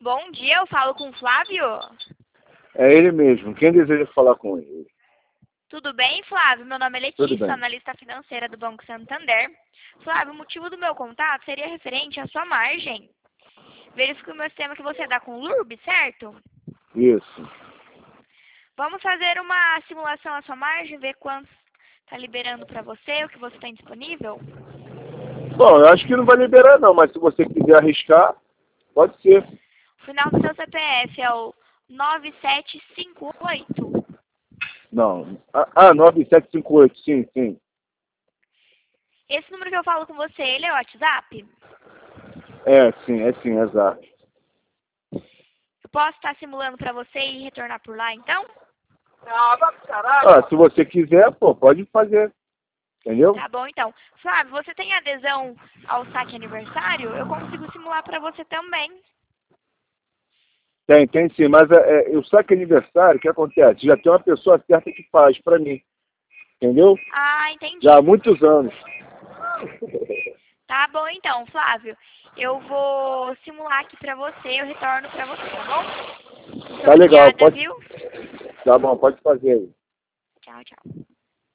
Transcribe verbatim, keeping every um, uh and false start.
Bom dia, eu falo com o Flávio. É ele mesmo. Quem deseja falar com ele? Tudo bem, Flávio? Meu nome é Tudo Letícia, bem. analista financeira do Banco Santander. Flávio, o motivo do meu contato seria referente à sua margem. Verifico o meu sistema que você dá com o L U R B, certo? Isso. Vamos fazer uma simulação à sua margem, ver quanto está liberando para você, o que você tem disponível? Bom, eu acho que não vai liberar não, mas se você quiser arriscar, pode ser. O final do seu C P F é o nove sete cinco oito. Não. Ah, ah, nove sete cinco oito, sim, sim. Esse número que eu falo com você, ele é o WhatsApp? É, sim, é sim, exato. Eu posso estar simulando para você e retornar por lá, então? Ah, se você quiser, pô, pode fazer. Entendeu? Tá bom, então. Flávio, você tem adesão ao saque aniversário? Eu consigo simular para você também. Tem, tem sim, mas é, é, o saque aniversário, o que acontece? Já tem uma pessoa certa que faz pra mim. Entendeu? Ah, entendi. Já há muitos anos. Tá bom, então, Flávio. Eu vou simular aqui pra você, eu retorno pra você, tá bom? Muito Tá legal, obrigada, pode. viu? Tá bom, pode fazer aí. Tchau, tchau.